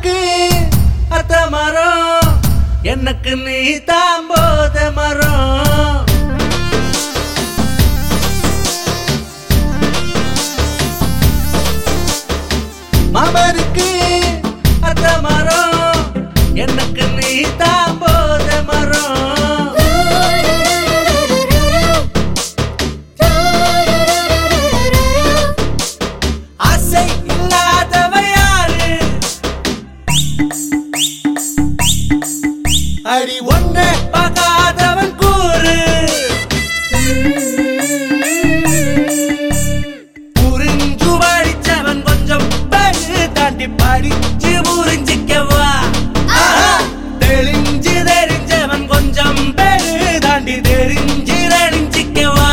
மாமனுக்கு அத்த மரம், எனக்கு நீ தான் போத மரம். மாமனுக்கு அத்த மரம், எனக்கு நீ தான் போத மரம். ஆசை இல்லாதவ யாரு, அடி ஒன்ன பார்க்காதவன் கூறு. புரிஞ்சு படிச்சவன் கொஞ்சம் பழு தாண்டி படிச்சு புரிஞ்சிக்கவா. தெளிஞ்சு தெரிஞ்சவன் கொஞ்சம் பேரு தாண்டி தெரிஞ்சு தெரிஞ்சிக்கவா.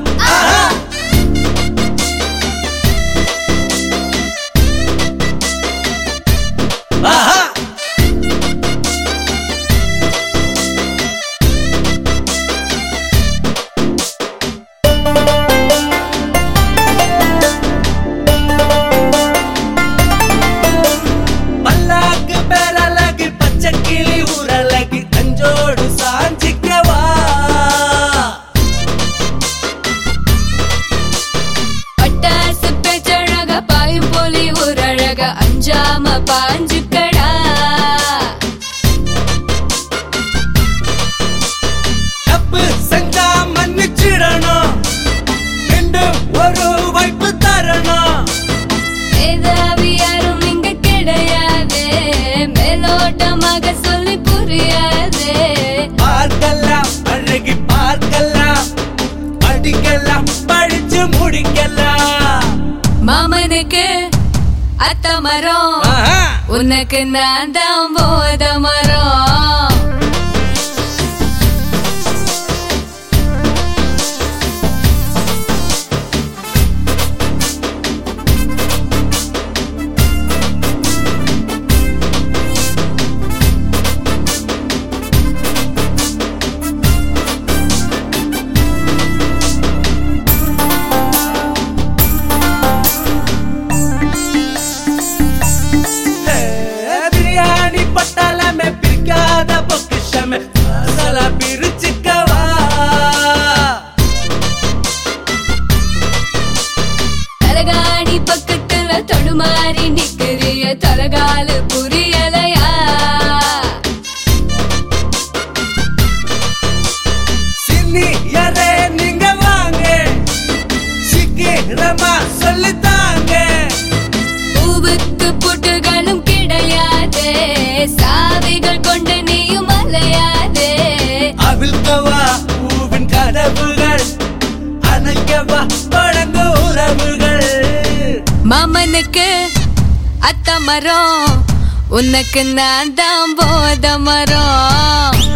தப்பு செஞ்சா மன்னிச்சிடணும், மீண்டும் ஒரு வாய்ப்பு தரணும். ஏதாவி யாரும் இங்க கிடையாது, மேலோட்டமாக சொல்லி புரியாது. பார்க்கலாம் அழகி பார்க்கலாம், படிக்கலாம் படிச்சு முடிக்கலாம். மாமனுக்கு அத்த மரம், உனக்கு நான் தான் போத மரம். பிரியாணி பட்டாளமே பிரிக்காத பொக்கிஷமே மசாலா பிரிச்சுக்கவா. தலகாணி பக்கத்துல தடுமாறி நிக்கிறிய, தலகால புரியலையா? சின்னியரே நீங்க வாங்க, சீக்கிரமா சொல்லித்தாங்க. பூவுக்கு புட்டுகளும் கிடையாது, சாவிகள் கொண்டு நீயும் அலையாது. அவிழ்க்கவா பூவின் கதவுகள், அணைக்கவா பழங்கு உறவுகள். மாமனுக்கு அத்த மரம், உனக்கு நான் தான் போத மரம்.